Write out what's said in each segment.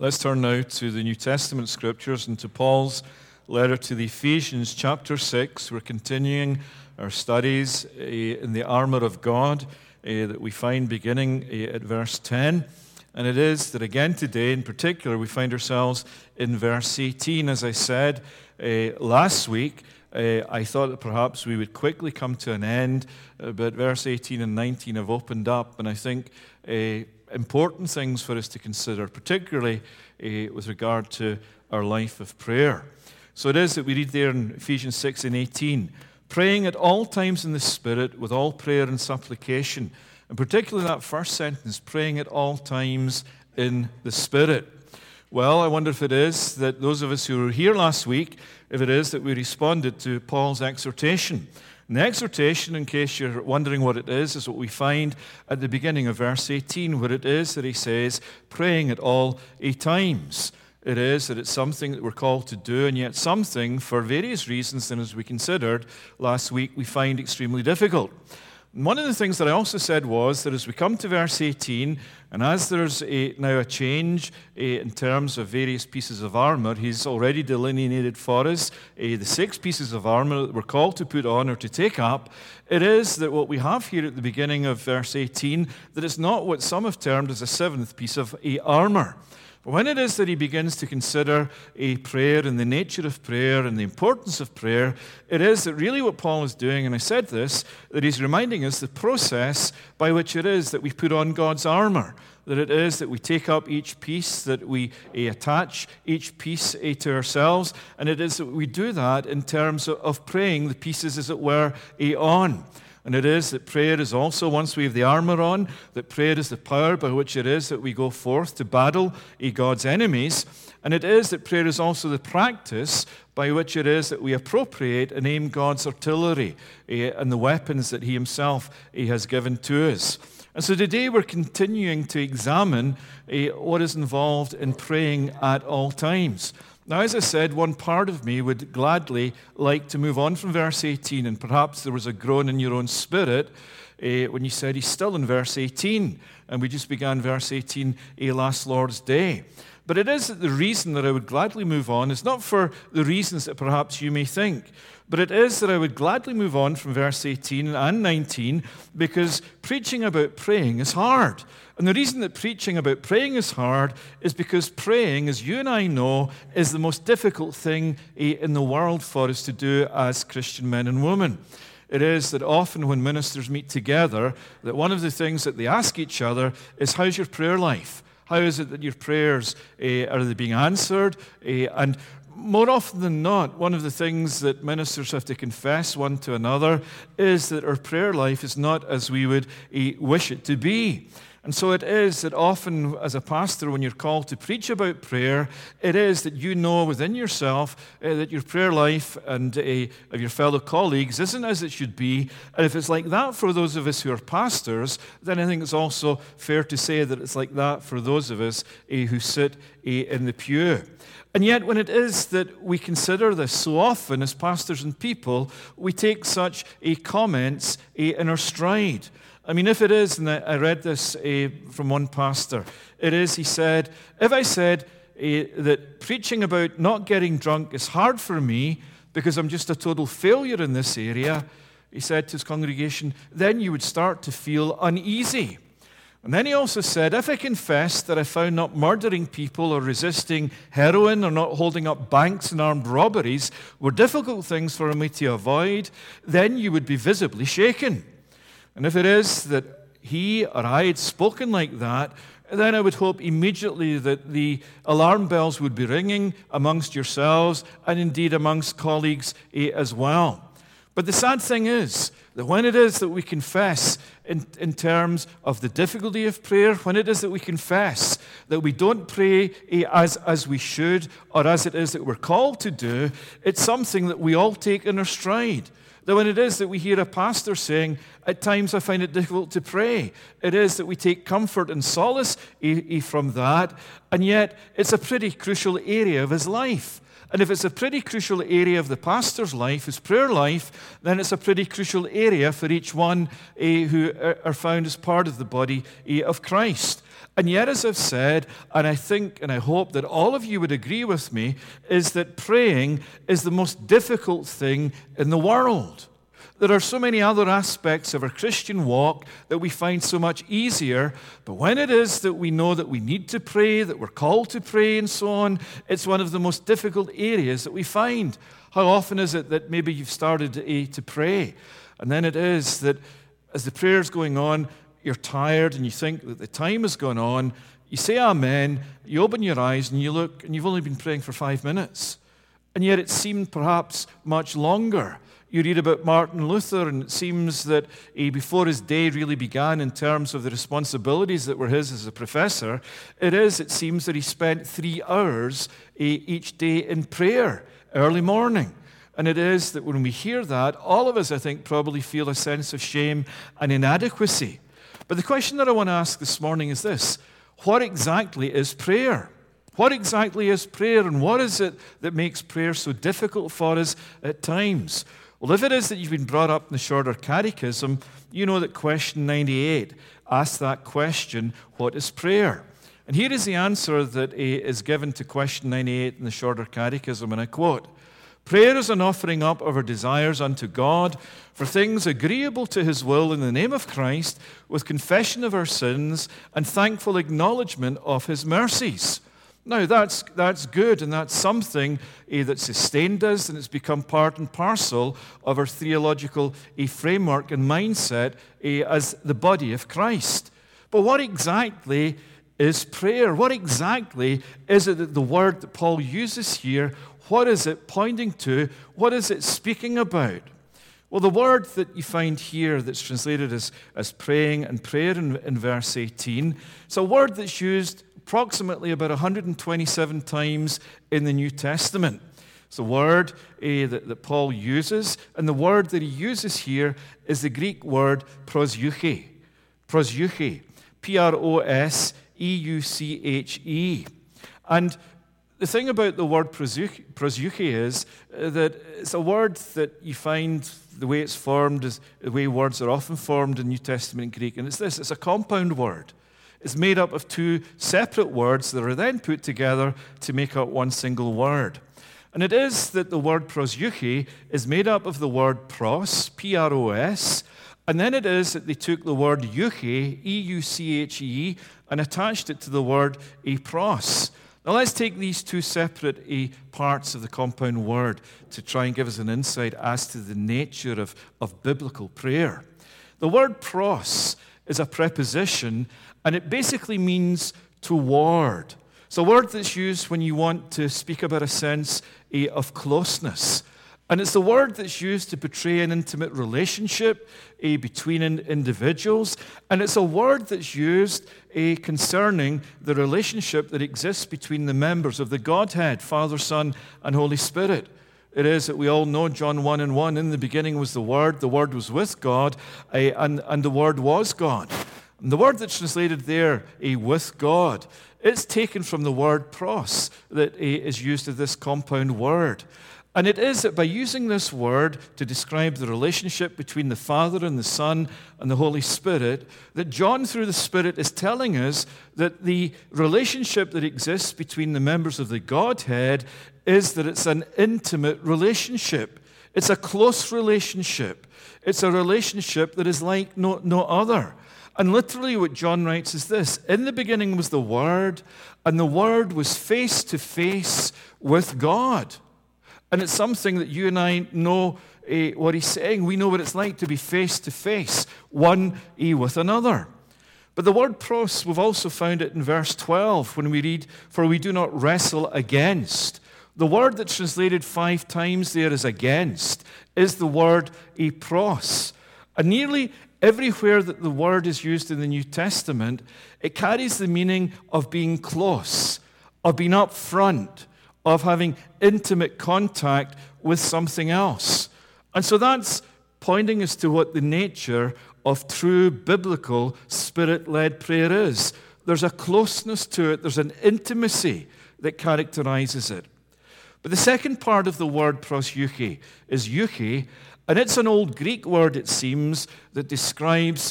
Let's turn now to the New Testament scriptures and to Paul's letter to the Ephesians, chapter 6. We're continuing our studies in the armor of God that we find beginning at verse 10. And it is that again today in particular we find ourselves in verse 18. As I said last week, I thought that perhaps we would quickly come to an end, but verse 18 and 19 have opened up, and I think important things for us to consider, particularly with regard to our life of prayer. So it is that we read there in Ephesians 6 and 18, praying at all times in the Spirit with all prayer and supplication, and particularly that first sentence, praying at all times in the Spirit. Well, I wonder if it is that those of us who were here last week, if it is that we responded to Paul's exhortation. And the exhortation, in case you're wondering what it is what we find at the beginning of verse 18, where it is that he says, praying at all times. It is that it's something that we're called to do, and yet something, for various reasons, and as we considered last week, we find extremely difficult. And one of the things that I also said was that as we come to verse 18, and as there's now a change in terms of various pieces of armor, he's already delineated for us the 6 pieces of armor that we're called to put on or to take up. It is that what we have here at the beginning of verse 18, that it's not what some have termed as a 7th piece of armor. But when it is that he begins to consider a prayer and the nature of prayer and the importance of prayer, it is that really what Paul is doing, and I said this, that he's reminding us the process by which it is that we put on God's armor, that it is that we take up each piece, that we attach each piece to ourselves, and it is that we do that in terms of praying the pieces, as it were, on. And it is that prayer is also, once we have the armor on, that prayer is the power by which it is that we go forth to battle God's enemies. And it is that prayer is also the practice by which it is that we appropriate and aim God's artillery and the weapons that he himself has given to us. And so today we're continuing to examine what is involved in praying at all times. Now, as I said, one part of me would gladly like to move on from verse 18, and perhaps there was a groan in your own spirit when you said he's still in verse 18, and we just began verse 18 last Lord's Day. But it is that the reason that I would gladly move on is not for the reasons that perhaps you may think, but it is that I would gladly move on from verse 18 and 19 because preaching about praying is hard. And the reason that preaching about praying is hard is because praying, as you and I know, is the most difficult thing in the world for us to do as Christian men and women. It is that often when ministers meet together, that one of the things that they ask each other is, how's your prayer life? How is it that your prayers, are they being answered? And more often than not, one of the things that ministers have to confess one to another is that our prayer life is not as we would wish it to be. And so it is that often as a pastor, when you're called to preach about prayer, it is that you know within yourself that your prayer life and of your fellow colleagues isn't as it should be. And if it's like that for those of us who are pastors, then I think it's also fair to say that it's like that for those of us who sit in the pew. And yet when it is that we consider this so often as pastors and people, we take such comments in our stride. I mean, if it is, and I read this from one pastor, it is, he said, if I said that preaching about not getting drunk is hard for me because I'm just a total failure in this area, he said to his congregation, then you would start to feel uneasy. And then he also said, if I confessed that I found not murdering people or resisting heroin or not holding up banks and armed robberies were difficult things for me to avoid, then you would be visibly shaken. And if it is that he or I had spoken like that, then I would hope immediately that the alarm bells would be ringing amongst yourselves and indeed amongst colleagues as well. But the sad thing is that when it is that we confess in terms of the difficulty of prayer, when it is that we confess that we don't pray as we should or as it is that we're called to do, it's something that we all take in our stride. That when it is that we hear a pastor saying, at times I find it difficult to pray, it is that we take comfort and solace from that, and yet it's a pretty crucial area of his life. And if it's a pretty crucial area of the pastor's life, his prayer life, then it's a pretty crucial area for each one who are found as part of the body of Christ. And yet, as I've said, and I think and I hope that all of you would agree with me, is that praying is the most difficult thing in the world. There are so many other aspects of our Christian walk that we find so much easier, but when it is that we know that we need to pray, that we're called to pray and so on, it's one of the most difficult areas that we find. How often is it that maybe you've started to pray, and then it is that as the prayer's going on, you're tired and you think that the time has gone on, you say amen, you open your eyes and you look and you've only been praying for 5 minutes. And yet it seemed perhaps much longer. You read about Martin Luther, and it seems that before his day really began in terms of the responsibilities that were his as a professor, it seems that he spent 3 hours each day in prayer, early morning. And it is that when we hear that, all of us, I think, probably feel a sense of shame and inadequacy. But the question that I want to ask this morning is this: what exactly is prayer? What exactly is prayer, and what is it that makes prayer so difficult for us at times? Well, if it is that you've been brought up in the Shorter Catechism, you know that question 98 asks that question, what is prayer? And here is the answer that is given to question 98 in the Shorter Catechism, and I quote, "Prayer is an offering up of our desires unto God for things agreeable to His will in the name of Christ, with confession of our sins and thankful acknowledgement of His mercies." Now, that's good, and that's something that sustained us, and it's become part and parcel of our theological framework and mindset as the body of Christ. But what exactly is prayer? What exactly is it that the word that Paul uses here, what is it pointing to? What is it speaking about? Well, the word that you find here that's translated as praying and prayer in verse 18, it's a word that's used approximately about 127 times in the New Testament. It's a word that Paul uses, and the word that he uses here is the Greek word proseuche. Proseuche. P-R-O-S-E-U-C-H-E. And the thing about the word proseuche is that it's a word that you find the way it's formed is the way words are often formed in New Testament Greek, and it's this: it's a compound word. It's made up of 2 separate words that are then put together to make up one single word. And it is that the word proseuche is made up of the word pros, P-R-O-S, and then it is that they took the word euche, E-U-C-H-E, and attached it to the word pros. Now let's take these 2 separate parts of the compound word to try and give us an insight as to the nature of biblical prayer. The word pros is a preposition, and it basically means toward. It's a word that's used when you want to speak about a sense of closeness. And it's the word that's used to portray an intimate relationship between individuals. And it's a word that's used concerning the relationship that exists between the members of the Godhead, Father, Son, and Holy Spirit. It is that we all know John 1:1, in the beginning was the Word was with God, and the Word was God. And the word that's translated there, with God, it's taken from the word pros that is used as this compound word. And it is that by using this word to describe the relationship between the Father and the Son and the Holy Spirit, that John, through the Spirit, is telling us that the relationship that exists between the members of the Godhead is that it's an intimate relationship. It's a close relationship. It's a relationship that is like no other. And literally what John writes is this: in the beginning was the Word, and the Word was face to face with God. And it's something that you and I know what he's saying. We know what it's like to be face to face, one with another. But the word pros, we've also found it in verse 12 when we read, "For we do not wrestle against." The word that's translated 5 times there as against is the word pros. And nearly everywhere that the word is used in the New Testament, it carries the meaning of being close, of being up front, of having intimate contact with something else. And so that's pointing us to what the nature of true biblical Spirit-led prayer is. There's a closeness to it, there's an intimacy that characterizes it. But the second part of the word proseuche is euche, and it's an old Greek word, it seems, that describes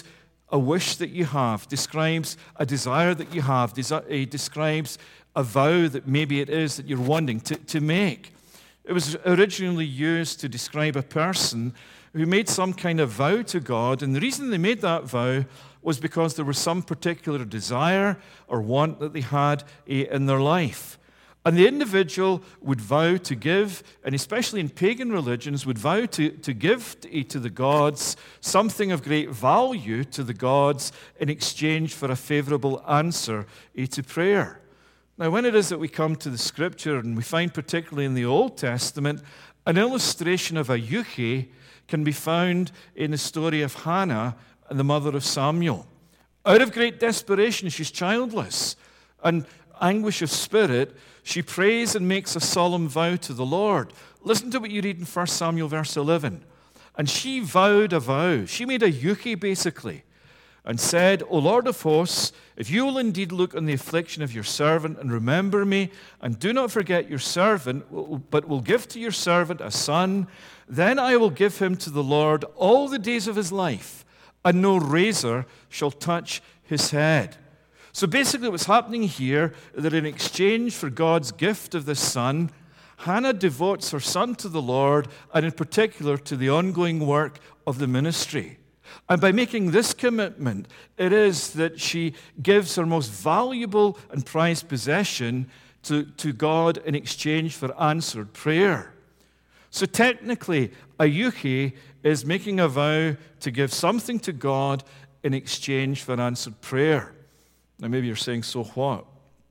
a wish that you have, describes a desire that you have, describes a vow that maybe it is that you're wanting to make. It was originally used to describe a person who made some kind of vow to God, and the reason they made that vow was because there was some particular desire or want that they had in their life. And the individual would vow to give, and especially in pagan religions, would vow to give to the gods something of great value to the gods in exchange for a favorable answer to prayer. Now, when it is that we come to the Scripture, and we find particularly in the Old Testament, an illustration of a euche can be found in the story of Hannah and the mother of Samuel. Out of great desperation, she's childless, and anguish of spirit, she prays and makes a solemn vow to the Lord. Listen to what you read in 1 Samuel verse 11. And she vowed a vow. She made a euche, basically, and said, O Lord of hosts, if you will indeed look on the affliction of your servant and remember me, and do not forget your servant, but will give to your servant a son, then I will give him to the Lord all the days of his life, and no razor shall touch his head. So basically what's happening here is that in exchange for God's gift of this son, Hannah devotes her son to the Lord, and in particular to the ongoing work of the ministry. And by making this commitment, it is that she gives her most valuable and prized possession to God in exchange for answered prayer. So technically, a euche is making a vow to give something to God in exchange for answered prayer. Now, maybe you're saying, so what?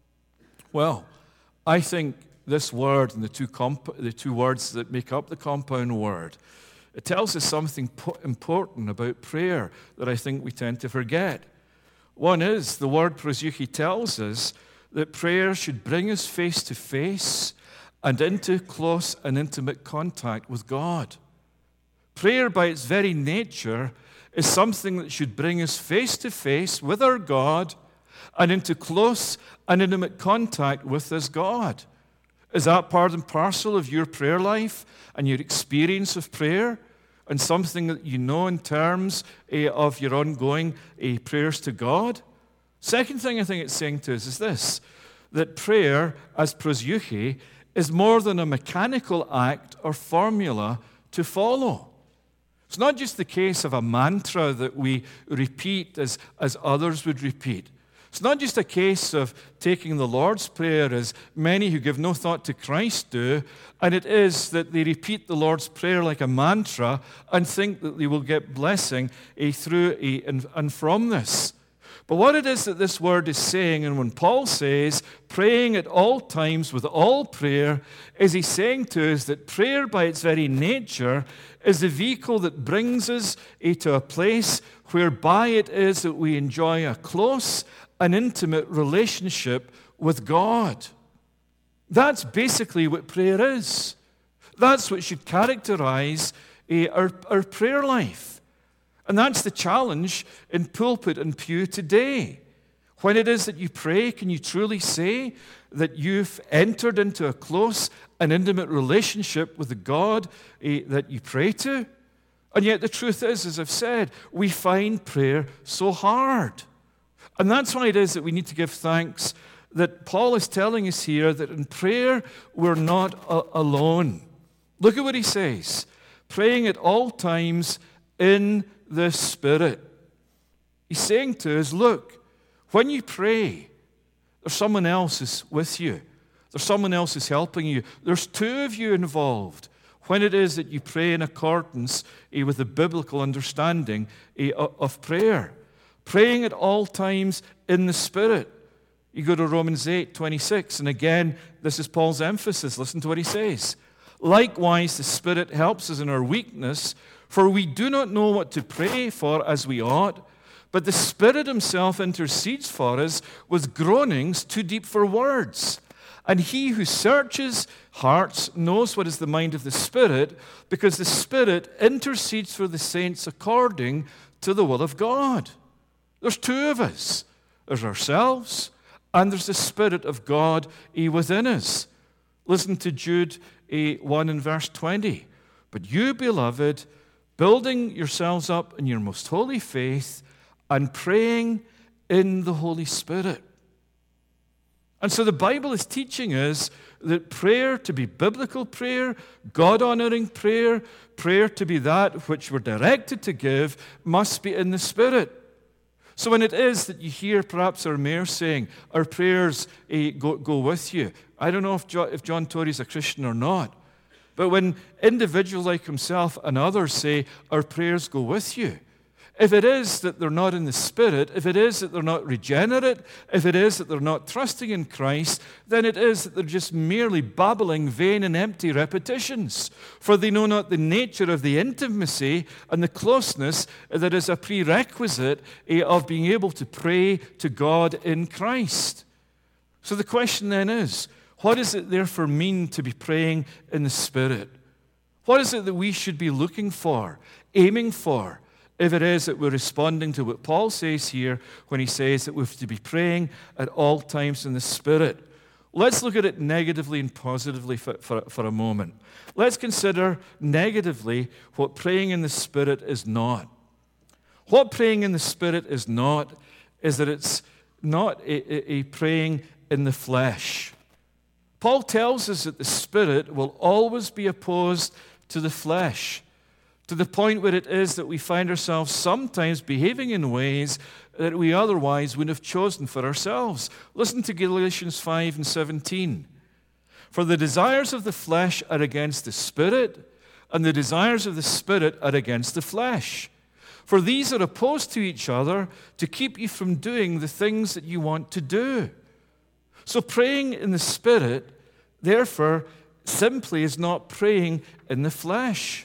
Well, I think this word and the two words that make up the compound word, it tells us something important about prayer that I think we tend to forget. One is, the word proseuche tells us that prayer should bring us face to face and into close and intimate contact with God. Prayer, by its very nature, is something that should bring us face to face with our God and into close and intimate contact with this God. Is that part and parcel of your prayer life and your experience of prayer, and something that you know in terms of your ongoing prayers to God? Second thing I think it's saying to us is this, that prayer, as proseuche, is more than a mechanical act or formula to follow. It's not just the case of a mantra that we repeat as others would repeat. It's not just a case of taking the Lord's Prayer, as many who give no thought to Christ do, and it is that they repeat the Lord's Prayer like a mantra and think that they will get blessing through and from this. But what it is that this word is saying, and when Paul says, praying at all times with all prayer, is he's saying to us that prayer by its very nature is the vehicle that brings us to a place whereby it is that we enjoy a close and intimate relationship with God. That's basically what prayer is. That's what should characterize our prayer life. And that's the challenge in pulpit and pew today. When it is that you pray, can you truly say that you've entered into a close and intimate relationship with the God that you pray to? And yet the truth is, as I've said, we find prayer so hard. And that's why it is that we need to give thanks that Paul is telling us here that in prayer we're not alone. Look at what he says. Praying at all times in the Spirit. He's saying to us, look, when you pray, there's someone else is with you. There's someone else is helping you. There's two of you involved when it is that you pray in accordance with the biblical understanding of prayer. Praying at all times in the Spirit. You go to Romans 8:26, and again, this is Paul's emphasis. Listen to what he says. Likewise, the Spirit helps us in our weakness, for we do not know what to pray for as we ought, but the Spirit himself intercedes for us with groanings too deep for words. And he who searches hearts knows what is the mind of the Spirit, because the Spirit intercedes for the saints according to the will of God. There's two of us. There's ourselves, and there's the Spirit of God within us. Listen to Jude 1 and verse 20. But you, beloved, building yourselves up in your most holy faith, and praying in the Holy Spirit. And so the Bible is teaching us that prayer to be biblical prayer, God-honoring prayer, prayer to be that which we're directed to give, must be in the Spirit. So when it is that you hear perhaps our mayor saying, our prayers go with you, I don't know if John Tory's a Christian or not, but when individuals like himself and others say, our prayers go with you, if it is that they're not in the Spirit, if it is that they're not regenerate, if it is that they're not trusting in Christ, then it is that they're just merely babbling vain and empty repetitions. For they know not the nature of the intimacy and the closeness that is a prerequisite of being able to pray to God in Christ. So the question then is, what does it therefore mean to be praying in the Spirit? What is it that we should be looking for, aiming for, if it is that we're responding to what Paul says here when he says that we have to be praying at all times in the Spirit? Let's look at it negatively and positively for a moment. Let's consider negatively what praying in the Spirit is not. What praying in the Spirit is not is that it's not a praying in the flesh. Paul tells us that the Spirit will always be opposed to the flesh, to the point where it is that we find ourselves sometimes behaving in ways that we otherwise wouldn't have chosen for ourselves. Listen to Galatians 5:17. For the desires of the flesh are against the Spirit, and the desires of the Spirit are against the flesh. For these are opposed to each other to keep you from doing the things that you want to do. So praying in the Spirit, therefore, simply is not praying in the flesh.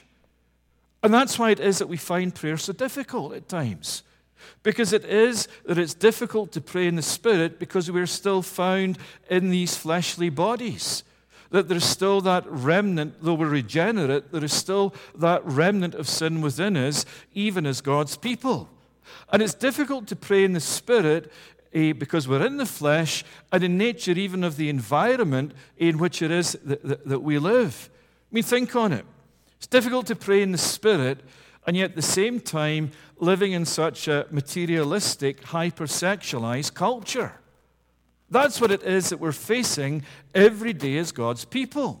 And that's why it is that we find prayer so difficult at times. Because it is that it's difficult to pray in the Spirit because we're still found in these fleshly bodies. That there's still that remnant, though we're regenerate, there is still that remnant of sin within us, even as God's people. And it's difficult to pray in the Spirit because we're in the flesh and in nature even of the environment in which it is that we live. I mean, think on it. It's difficult to pray in the Spirit and yet at the same time living in such a materialistic, hypersexualized culture. That's what it is that we're facing every day as God's people.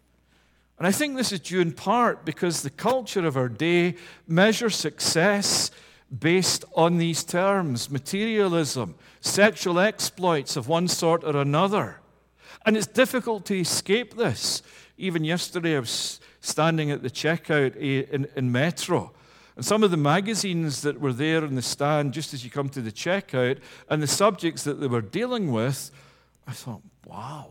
And I think this is due in part because the culture of our day measures success based on these terms: materialism, sexual exploits of one sort or another. And it's difficult to escape this. Even yesterday I was standing at the checkout in Metro, and some of the magazines that were there in the stand just as you come to the checkout and the subjects that they were dealing with, I thought, wow,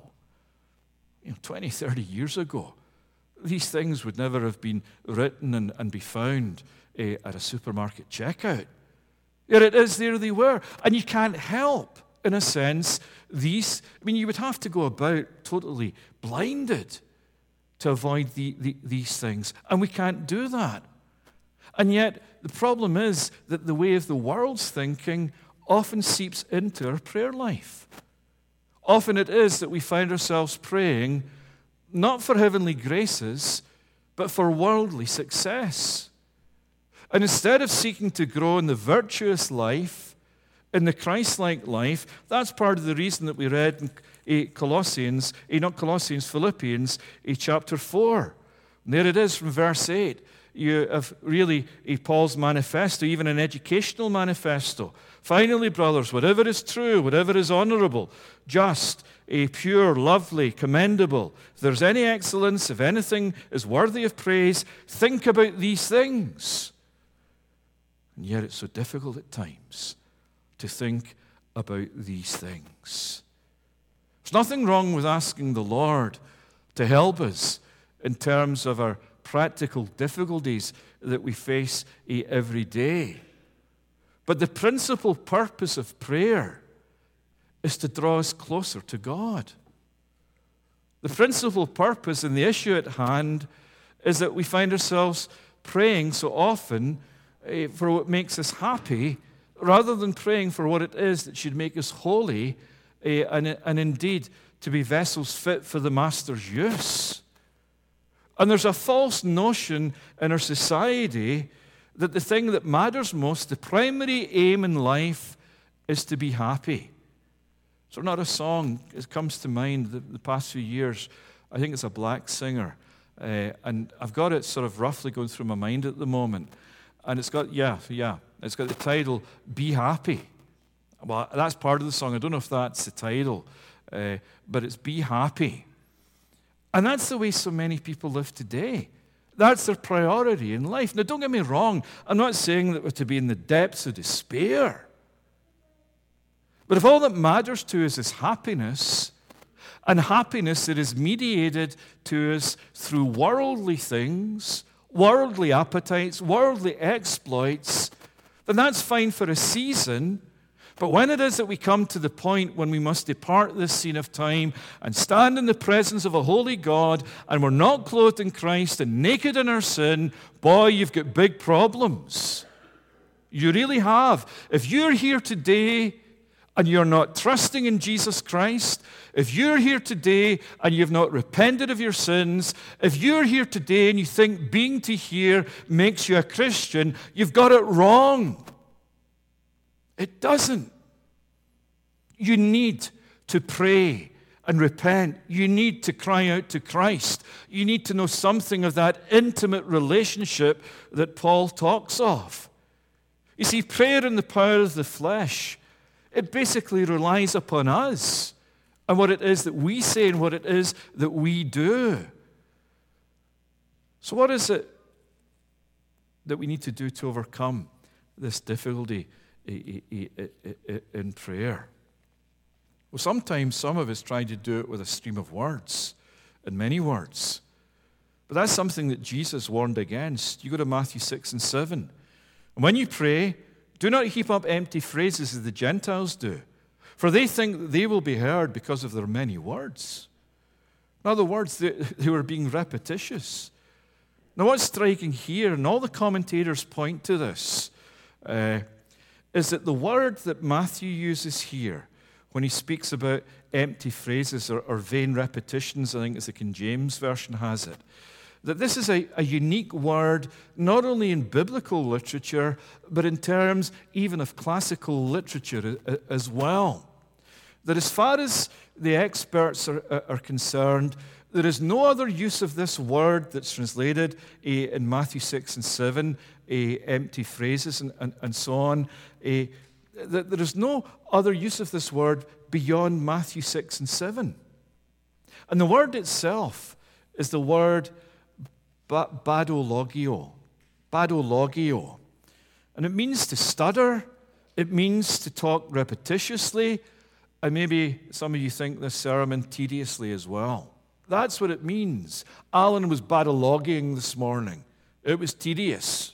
20, 30 years ago, these things would never have been written and be found at a supermarket checkout. Yet it is, there they were. And you can't help, in a sense, you would have to go about totally blinded to avoid these things. And we can't do that. And yet, the problem is that the way of the world's thinking often seeps into our prayer life. Often it is that we find ourselves praying not for heavenly graces, but for worldly success. And instead of seeking to grow in the virtuous life, in the Christ-like life, that's part of the reason that we read in Philippians chapter 4. And there it is from verse 8. You have really Paul's manifesto, even an educational manifesto. Finally, brothers, whatever is true, whatever is honorable, just, pure, lovely, commendable, if there's any excellence, if anything is worthy of praise, think about these things. And yet it's so difficult at times to think about these things. There's nothing wrong with asking the Lord to help us in terms of our practical difficulties that we face every day. But the principal purpose of prayer is to draw us closer to God. The principal purpose and the issue at hand is that we find ourselves praying so often for what makes us happy rather than praying for what it is that should make us holy and indeed to be vessels fit for the Master's use. And there's a false notion in our society that the thing that matters most, the primary aim in life, is to be happy. So not a song, it comes to mind the past few years. I think it's a black singer. And I've got it sort of roughly going through my mind at the moment. And it's got, it's got the title, Be Happy. Well, that's part of the song. I don't know if that's the title, but it's Be Happy. And that's the way so many people live today. That's their priority in life. Now, don't get me wrong. I'm not saying that we're to be in the depths of despair. But if all that matters to us is happiness, and happiness that is mediated to us through worldly things, worldly appetites, worldly exploits, then that's fine for a season. But when it is that we come to the point when we must depart this scene of time and stand in the presence of a holy God, and we're not clothed in Christ and naked in our sin, boy, you've got big problems. You really have. If you're here today and you're not trusting in Jesus Christ, if you're here today and you've not repented of your sins, if you're here today and you think being to here makes you a Christian, you've got it wrong. It doesn't. You need to pray and repent. You need to cry out to Christ. You need to know something of that intimate relationship that Paul talks of. You see, prayer in the power of the flesh, it basically relies upon us and what it is that we say and what it is that we do. So what is it that we need to do to overcome this difficulty in prayer? Well, sometimes some of us try to do it with a stream of words, and many words. But that's something that Jesus warned against. You go to Matthew 6 and 7. And when you pray, do not heap up empty phrases as the Gentiles do, for they think that they will be heard because of their many words. In other words, they were being repetitious. Now, what's striking here, and all the commentators point to this, is that the word that Matthew uses here, when he speaks about empty phrases or vain repetitions, I think as the King James Version has it, that this is a unique word not only in biblical literature, but in terms even of classical literature as well. That as far as the experts are concerned, there is no other use of this word that's translated in Matthew 6 and 7, empty phrases and so on. That there is no other use of this word beyond Matthew 6 and 7. And the word itself is the word badologio. Badologio. And it means to stutter. It means to talk repetitiously. And maybe some of you think this sermon tediously as well. That's what it means. Alan was badologing this morning. It was tedious.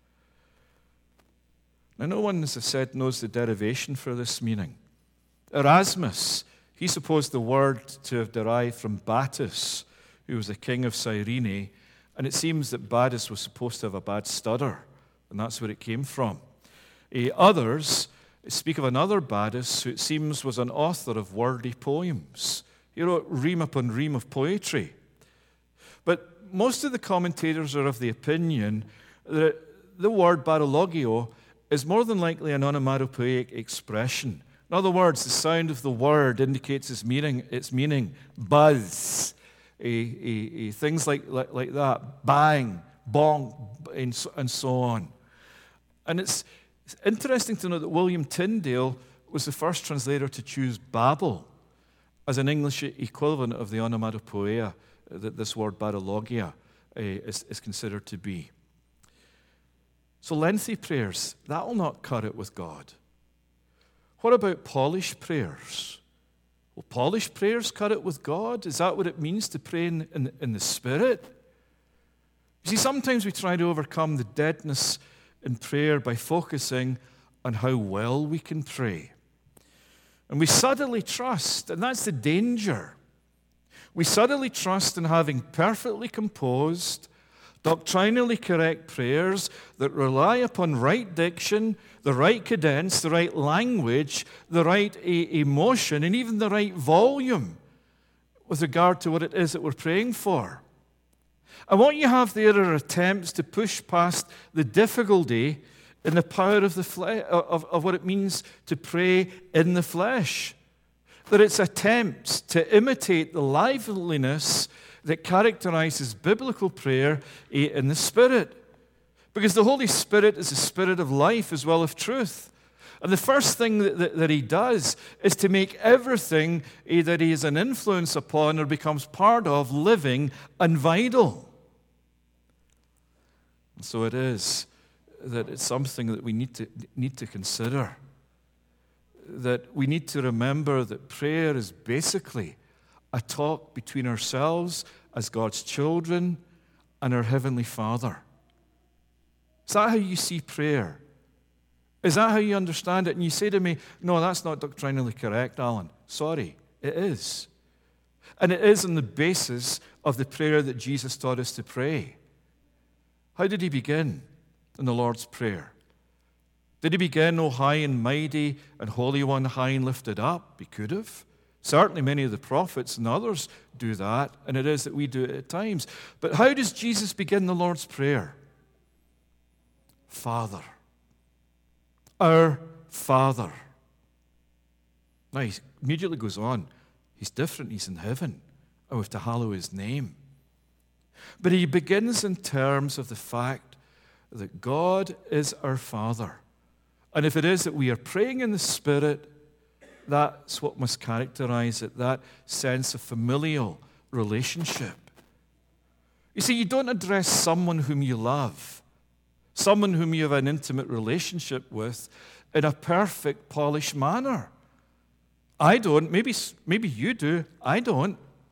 Now, no one, as I said, knows the derivation for this meaning. Erasmus, he supposed the word to have derived from Battus, who was a king of Cyrene, and it seems that Battus was supposed to have a bad stutter, and that's where it came from. Others speak of another Battus, who it seems was an author of wordy poems. He wrote ream upon ream of poetry. But most of the commentators are of the opinion that the word badologio is more than likely an onomatopoeic expression. In other words, the sound of the word indicates its meaning, buzz, things like that, bang, bong, and so on. And it's interesting to know that William Tyndale was the first translator to choose Babel as an English equivalent of the onomatopoeia that this word badologia is considered to be. So lengthy prayers, that will not cut it with God. What about polished prayers? Will polished prayers cut it with God? Is that what it means to pray in the Spirit? You see, sometimes we try to overcome the deadness in prayer by focusing on how well we can pray. And we subtly trust, and that's the danger. We subtly trust in having perfectly composed, doctrinally correct prayers that rely upon right diction, the right cadence, the right language, the right emotion, and even the right volume with regard to what it is that we're praying for. And what you have there are attempts to push past the difficulty in the power of the of what it means to pray in the flesh. That it's attempts to imitate the liveliness that characterizes biblical prayer in the Spirit. Because the Holy Spirit is a spirit of life as well as truth. And the first thing that he does is to make everything that he is an influence upon or becomes part of living and vital. And so it is that it's something that we need to consider. That we need to remember that prayer is basically a talk between ourselves as God's children and our Heavenly Father. Is that how you see prayer? Is that how you understand it? And you say to me, no, that's not doctrinally correct, Alan. Sorry, it is. And it is on the basis of the prayer that Jesus taught us to pray. How did he begin in the Lord's Prayer? Did he begin, O high and mighty and holy one, high and lifted up? He could have. Certainly many of the prophets and others do that, and it is that we do it at times. But how does Jesus begin the Lord's Prayer? Father. Our Father. Now he immediately goes on. He's different. He's in heaven. And we have to hallow his name. But he begins in terms of the fact that God is our Father. And if it is that we are praying in the Spirit, that's what must characterize it, that sense of familial relationship. You see, you don't address someone whom you love, someone whom you have an intimate relationship with, in a perfect, polished manner. I don't. Maybe you do. I don't.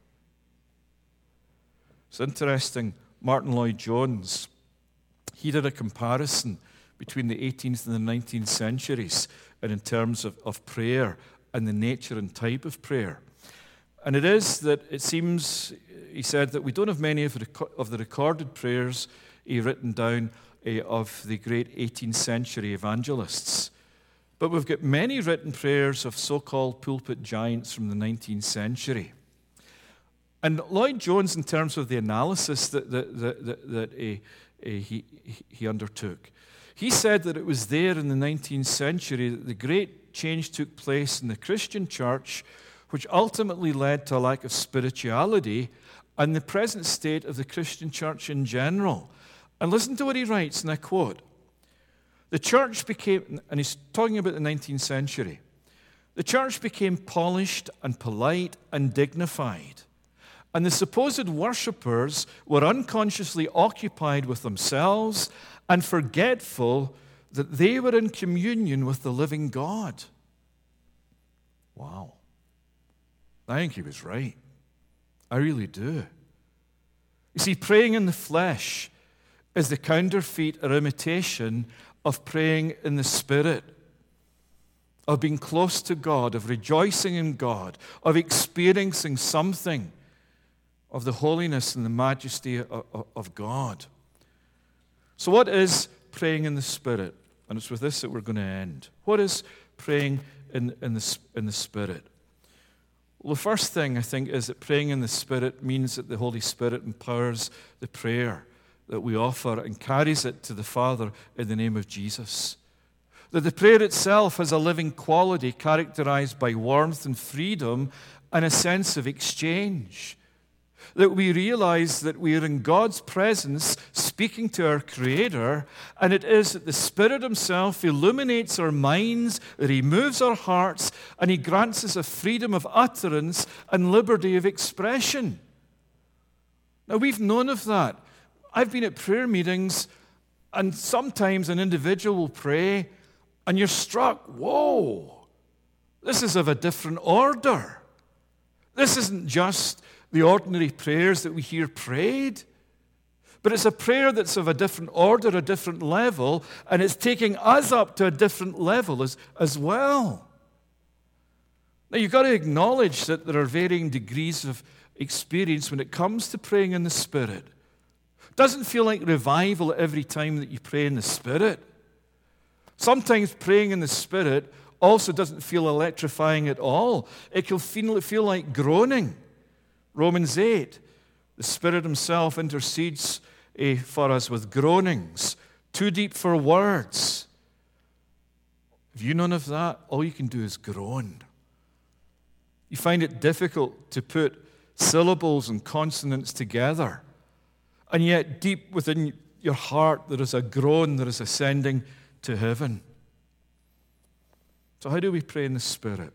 It's interesting. Martin Lloyd-Jones, he did a comparison between the 18th and the 19th centuries and in terms of prayer and the nature and type of prayer. And it is that it seems, he said, that we don't have many of the recorded prayers written down of the great 18th century evangelists. But we've got many written prayers of so-called pulpit giants from the 19th century. And Lloyd-Jones, in terms of the analysis that he undertook, he said that it was there in the 19th century that the great change took place in the Christian church, which ultimately led to a lack of spirituality and the present state of the Christian church in general. And listen to what he writes, and I quote, "The church became," and he's talking about the 19th century, "the church became polished and polite and dignified. And the supposed worshippers were unconsciously occupied with themselves and forgetful that they were in communion with the living God." Wow. I think he was right. I really do. You see, praying in the flesh is the counterfeit or imitation of praying in the Spirit, of being close to God, of rejoicing in God, of experiencing something of the holiness and the majesty of God. So what is praying in the Spirit? And it's with this that we're going to end. What is praying in the Spirit? Well, the first thing, I think, is that praying in the Spirit means that the Holy Spirit empowers the prayer that we offer and carries it to the Father in the name of Jesus. That the prayer itself has a living quality characterized by warmth and freedom and a sense of exchange. That we realize that we are in God's presence speaking to our Creator, and it is that the Spirit Himself illuminates our minds, that He moves our hearts, and He grants us a freedom of utterance and liberty of expression. Now, we've known of that. I've been at prayer meetings, and sometimes an individual will pray, and you're struck, whoa, this is of a different order. This isn't just the ordinary prayers that we hear prayed, but it's a prayer that's of a different order, a different level, and it's taking us up to a different level as well. Now, you've got to acknowledge that there are varying degrees of experience when it comes to praying in the Spirit. It doesn't feel like revival every time that you pray in the Spirit. Sometimes praying in the Spirit also doesn't feel electrifying at all. It can feel like groaning. Romans 8, The Spirit himself intercedes for us with groanings, too deep for words. Have you none of that? All you can do is groan. You find it difficult to put syllables and consonants together. And yet, deep within your heart, there is a groan that is ascending to heaven. So how do we pray in the Spirit?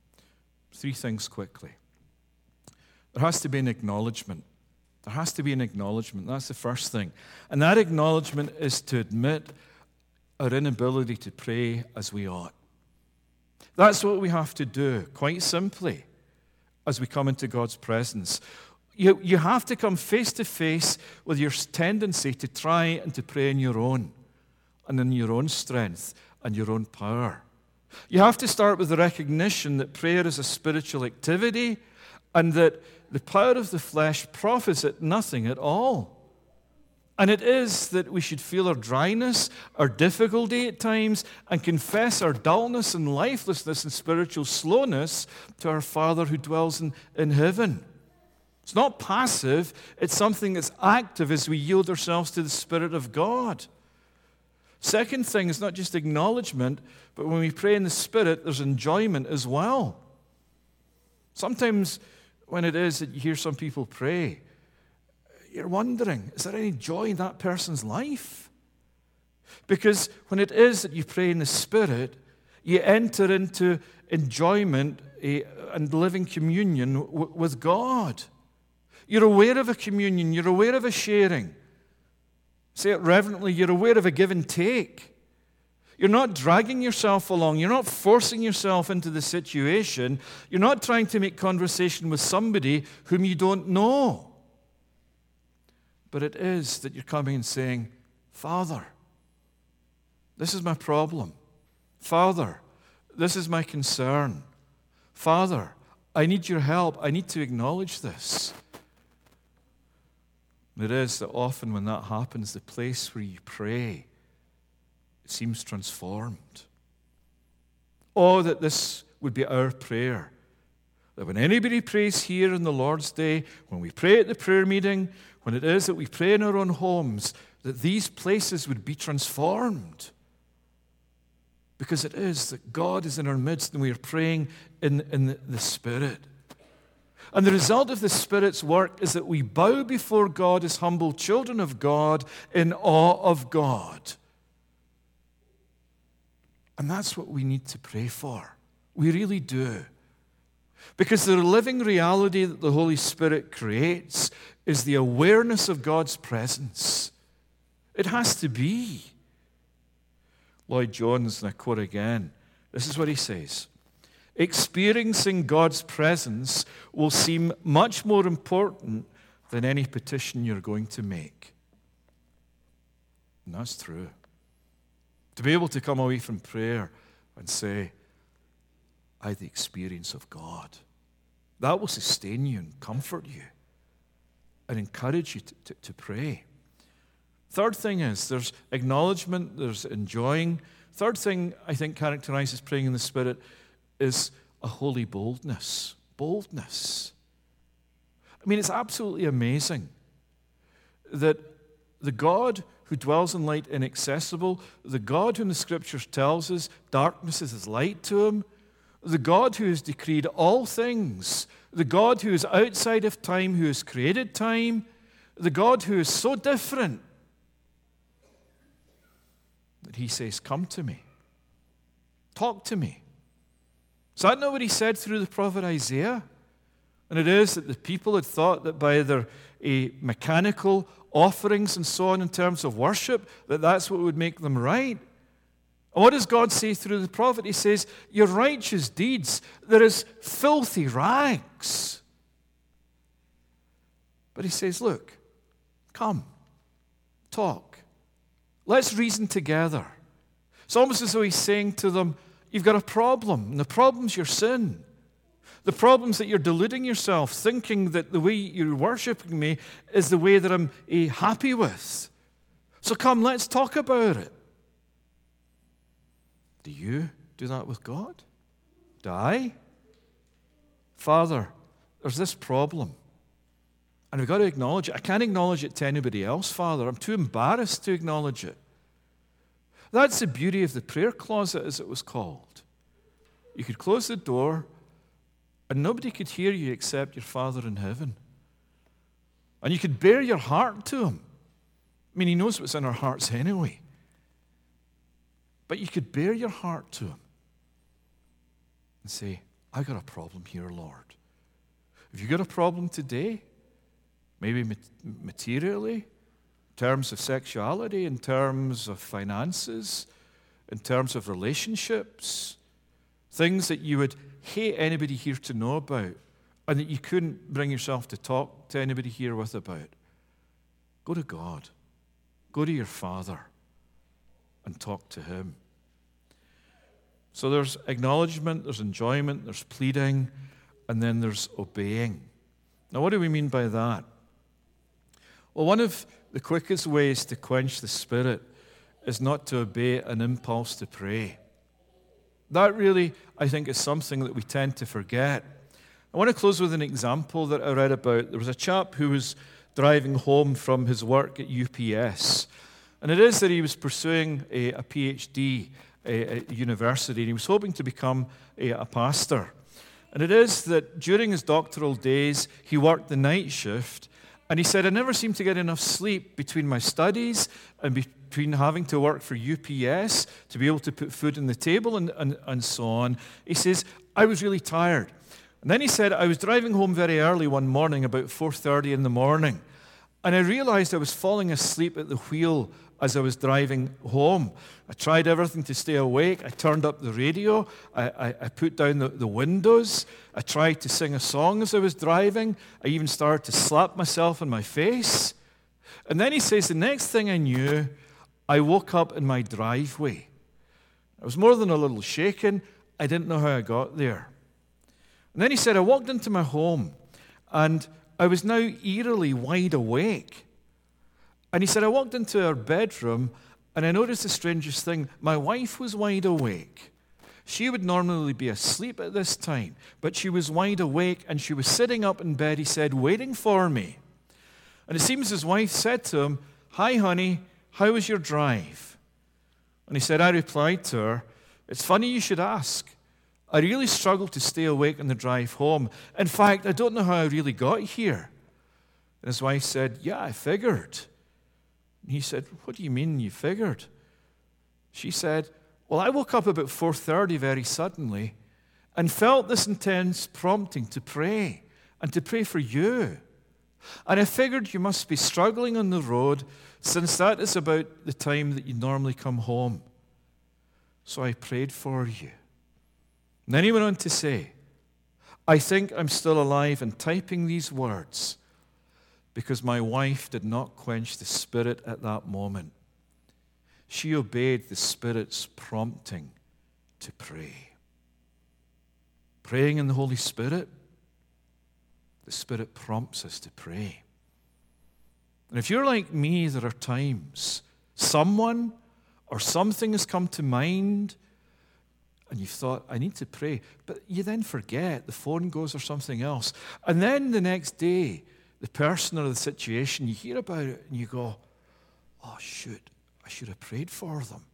3 things quickly. There has to be an acknowledgement. There has to be an acknowledgement. That's the first thing. And that acknowledgement is to admit our inability to pray as we ought. That's what we have to do, quite simply, as we come into God's presence. You have to come face to face with your tendency to try and to pray in your own, and in your own strength and your own power. You have to start with the recognition that prayer is a spiritual activity and that the power of the flesh profits at nothing at all. And it is that we should feel our dryness, our difficulty at times, and confess our dullness and lifelessness and spiritual slowness to our Father who dwells in heaven. It's not passive, it's something that's active as we yield ourselves to the Spirit of God. Second thing is not just acknowledgement, but when we pray in the Spirit, there's enjoyment as well. Sometimes when it is that you hear some people pray, you're wondering, is there any joy in that person's life? Because when it is that you pray in the Spirit, you enter into enjoyment and living communion with God. You're aware of a communion, you're aware of a sharing. Say it reverently, you're aware of a give and take. You're not dragging yourself along. You're not forcing yourself into the situation. You're not trying to make conversation with somebody whom you don't know. But it is that you're coming and saying, Father, this is my problem. Father, this is my concern. Father, I need your help. I need to acknowledge this. It is that often when that happens, the place where you pray, it seems transformed. Oh, that this would be our prayer. That when anybody prays here on the Lord's Day, when we pray at the prayer meeting, when it is that we pray in our own homes, that these places would be transformed. Because it is that God is in our midst and we are praying in the Spirit. And the result of the Spirit's work is that we bow before God as humble children of God in awe of God. And that's what we need to pray for. We really do. Because the living reality that the Holy Spirit creates is the awareness of God's presence. It has to be. Lloyd Jones, and I quote again, this is what he says. Experiencing God's presence will seem much more important than any petition you're going to make. And that's true. To be able to come away from prayer and say, I had the experience of God. That will sustain you and comfort you and encourage you to pray. Third thing is there's acknowledgement, there's enjoying. Third thing I think characterizes praying in the Spirit is a holy boldness. Boldness. I mean, it's absolutely amazing that the God who dwells in light inaccessible, the God whom the Scriptures tells us darkness is as light to him, the God who has decreed all things, the God who is outside of time, who has created time, the God who is so different that he says, come to me. Talk to me. Is that not what he said through the prophet Isaiah? And it is that the people had thought that by their mechanical offerings and so on in terms of worship, that that's what would make them right. And what does God say through the prophet? He says, your righteous deeds, they're as filthy rags. But he says, look, come, talk. Let's reason together. It's almost as though he's saying to them, you've got a problem, and the problem's your sin. The problem's that you're deluding yourself, thinking that the way you're worshiping me is the way that I'm happy with. So come, let's talk about it. Do you do that with God? Do I? Father, there's this problem. And we've got to acknowledge it. I can't acknowledge it to anybody else, Father. I'm too embarrassed to acknowledge it. That's the beauty of the prayer closet, as it was called. You could close the door, and nobody could hear you except your Father in heaven. And you could bare your heart to him. I mean, he knows what's in our hearts anyway. But you could bare your heart to him and say, I've got a problem here, Lord. Have you got a problem today? Maybe materially, in terms of sexuality, in terms of finances, in terms of relationships, things that you would hate anybody here to know about and that you couldn't bring yourself to talk to anybody here with about. Go to God. Go to your Father and talk to him. So there's acknowledgement, there's enjoyment, there's pleading, and then there's obeying. Now, what do we mean by that? Well, one of the quickest ways to quench the Spirit is not to obey an impulse to pray. That really, I think, is something that we tend to forget. I want to close with an example that I read about. There was a chap who was driving home from his work at UPS, and it is that he was pursuing a PhD at university, and he was hoping to become a pastor. And it is that during his doctoral days, he worked the night shift. And he said, I never seem to get enough sleep between my studies and between having to work for UPS to be able to put food on the table and so on. He says, I was really tired. And then he said, I was driving home very early one morning, about 4:30 in the morning, and I realized I was falling asleep at the wheel as I was driving home. I tried everything to stay awake. I turned up the radio. I put down the windows. I tried to sing a song as I was driving. I even started to slap myself in my face. And then he says, the next thing I knew, I woke up in my driveway. I was more than a little shaken. I didn't know how I got there. And then he said, I walked into my home, and I was now eerily wide awake. And he said, I walked into our bedroom, and I noticed the strangest thing. My wife was wide awake. She would normally be asleep at this time, but she was wide awake, and she was sitting up in bed, he said, waiting for me. And it seems his wife said to him, hi, honey, how was your drive? And he said, I replied to her, it's funny you should ask. I really struggled to stay awake on the drive home. In fact, I don't know how I really got here. And his wife said, yeah, I figured. And he said, what do you mean you figured? She said, well, I woke up about 4:30 very suddenly and felt this intense prompting to pray and to pray for you. And I figured you must be struggling on the road since that is about the time that you normally come home. So I prayed for you. And then he went on to say, I think I'm still alive and typing these words because my wife did not quench the Spirit at that moment. She obeyed the Spirit's prompting to pray. Praying in the Holy Spirit, the Spirit prompts us to pray. And if you're like me, there are times someone or something has come to mind and you've thought, I need to pray. But you then forget, the phone goes or something else. And then the next day, the person or the situation, you hear about it and you go, oh, shoot, I should have prayed for them.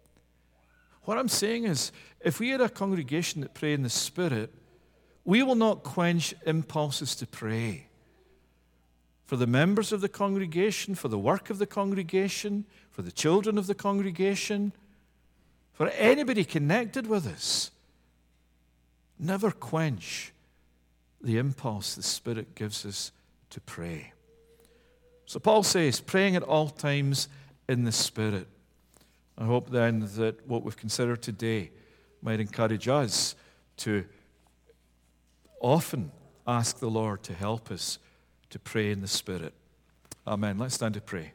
What I'm saying is, if we had a congregation that pray in the Spirit, we will not quench impulses to pray. For the members of the congregation, for the work of the congregation, for the children of the congregation, for anybody connected with us, never quench the impulse the Spirit gives us to pray. So Paul says, praying at all times in the Spirit. I hope then that what we've considered today might encourage us to often ask the Lord to help us to pray in the Spirit. Amen. Let's stand to pray.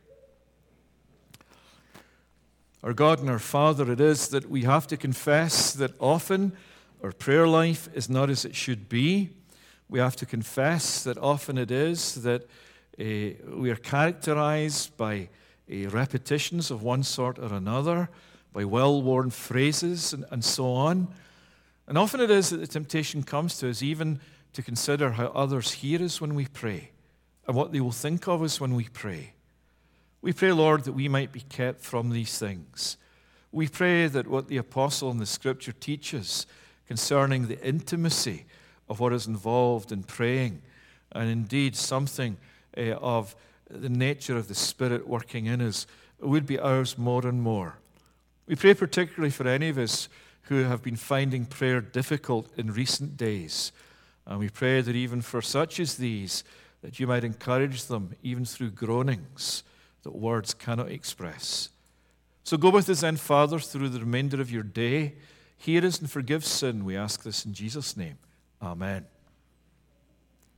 Our God and our Father, it is that we have to confess that often our prayer life is not as it should be. We have to confess that often it is that we are characterized by repetitions of one sort or another, by well-worn phrases and so on. And often it is that the temptation comes to us even to consider how others hear us when we pray and what they will think of us when we pray. We pray, Lord, that we might be kept from these things. We pray that what the apostle in the Scripture teaches concerning the intimacy of what is involved in praying, and indeed something of the nature of the Spirit working in us, would be ours more and more. We pray particularly for any of us who have been finding prayer difficult in recent days. And we pray that even for such as these, that you might encourage them even through groanings that words cannot express. So go with us then, Father, through the remainder of your day. Hear us and forgive sin. We ask this in Jesus' name. Amen.